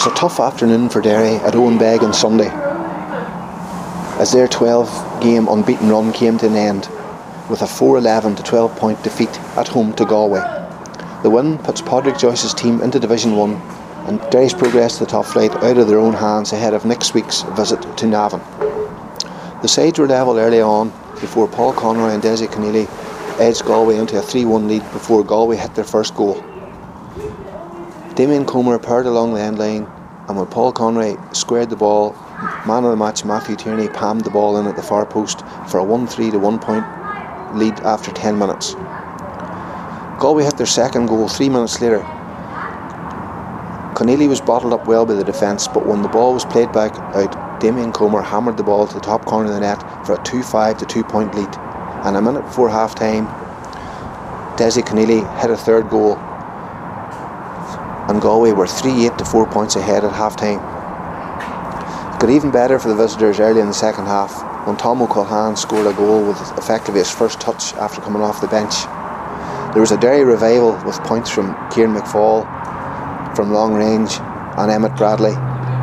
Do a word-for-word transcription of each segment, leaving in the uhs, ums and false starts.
It was a tough afternoon for Derry at Owenbeg on Sunday, as their twelve game unbeaten run came to an end with a four eleven to twelve point defeat at home to Galway. The win puts Padraig Joyce's team into Division one, and Derry's progress to the top flight out of their own hands ahead of next week's visit to Navan. The sides were level early on before Paul Conroy and Dessie Conneely edged Galway into a three one lead before Galway hit their first goal. Damien Comer poured along the end line, and when Paul Conroy squared the ball, man of the match Matthew Tierney palmed the ball in at the far post for a one three to one point lead after ten minutes. Galway hit their second goal three minutes later. Conneely was bottled up well by the defence, but when the ball was played back out, Damien Comer hammered the ball to the top corner of the net for a two five to two point lead, and a minute before half time Dessie Conneely hit a third goal, and Galway were three eight to four points ahead at half time. It got even better for the visitors early in the second half when Tom O'Culhan scored a goal with effectively his first touch after coming off the bench. There was a Derry revival with points from Kieran McFall from long range and Emmett Bradley.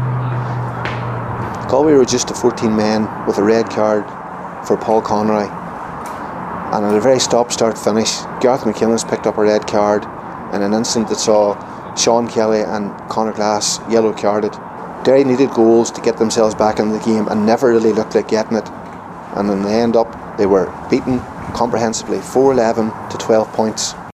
Galway reduced to fourteen men with a red card for Paul Conroy, and at a very stop-start finish, Garth McKillens picked up a red card in an incident that saw Sean Kelly and Conor Glass yellow carded. Derry needed goals to get themselves back in the game and never really looked like getting it, and in the end up they were beaten comprehensively four eleven to twelve points.